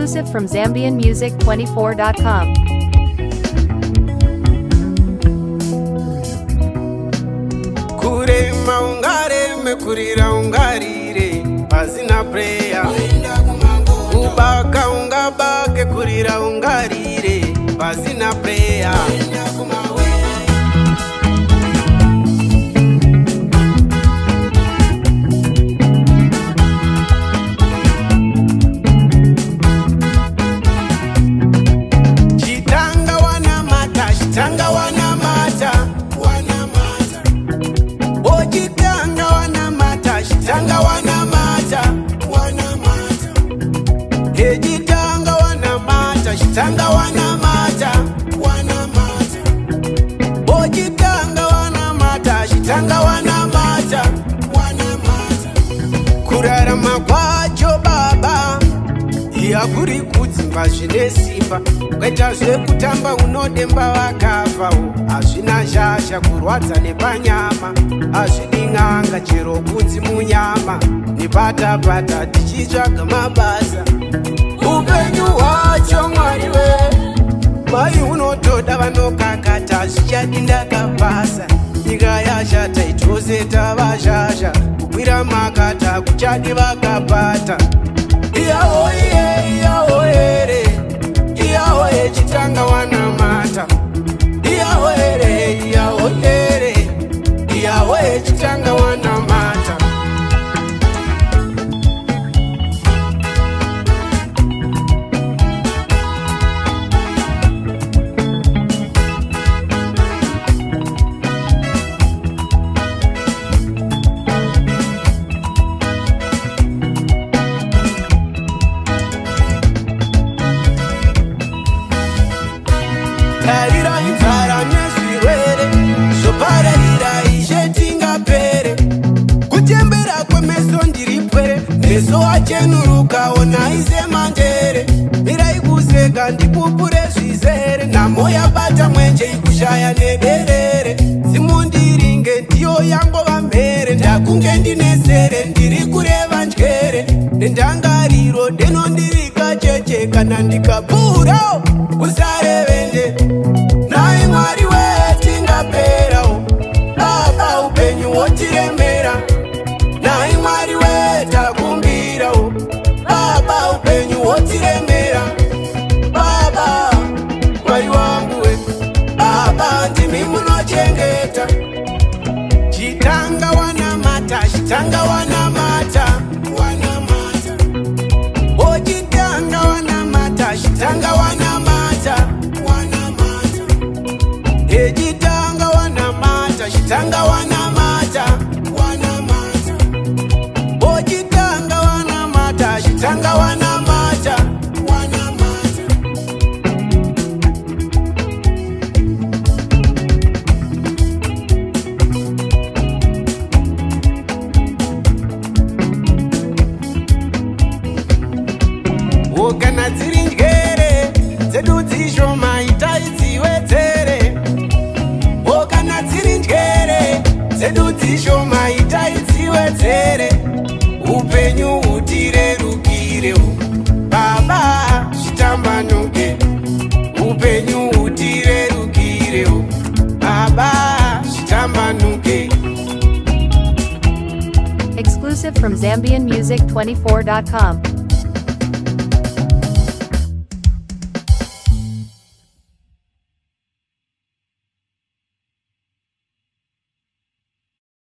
Exclusive from ZambianMusic24.com. Kurema ungareme kurira ungarire pasina prayer. Kubaka ungabake kurira ungarire pasina prayer. Chitanga wana mata, wana mata. Oh, chitanga wana mata, chitanga wana mata, wana mata. Hey, chitanga wana mata, chitanga wana mata, wana mata. Oh, chitanga wana mata, chitanga wana mata, wana mata. Kurarama kwacho baba, yakuri kudzimba zvine simba. Ukaita zvekutamba unodemba vakafawo. Hazvina shasha kurwadza nepanyama, hazvidi n'anga chero kunzi munyama. Nepatapata tichitsvaga mabasa. Upenyu hwacho mwari we, mai unotoda vanokakata zvichadi ndakapasa. Nyika yashata itose tavashasha, kukwira makata kuchadi vakapata. Iyawoye, iyawoyere, iyawoye chitanga wana mata. Iyawoyere, iyawoyere, iyawoye chitanga wana mata. Tarira inzara nezvirwere zvopararira ishe tingapere. Kutembera kwemeso ndiri pwere, meso achenuruka onai semanjere. Mirai kuseka ndipupure zvizere, nhamo yabata mwenje ikushaya nederere. Simundiringe ndiyo yangova mhere, ndakunge ndinesere ndiri kureva njere. Nendangariro denondirika cheche kana ndikapura usarevende. Nai mwari wetingapera baba upenyu wotiremera. Nai mwari wetakumbira baba upenyu wotiremera. Baba mwari wangu we, baba ndimi munochengeta. Chitanga wana mata, chitanga wana mata, wana mata. Oh, chitanga wana mata, chitanga wana mata, wana mata. Hey, chitanga wana mata, chitanga wana mata, wana mata. Oh, chitanga wana mata, chitanga wana mata, wana mata. Oh, kana dziri njere dzedu dzishoma itai dziwedzere. Oh, kana dziri njere dzedu dzishoma itai dziwedzere. Upenyu hutirerukire baba zvitambanuke. Upenyu hutirerukire baba zvitambanuke. Exclusive from ZambianMusic24.com.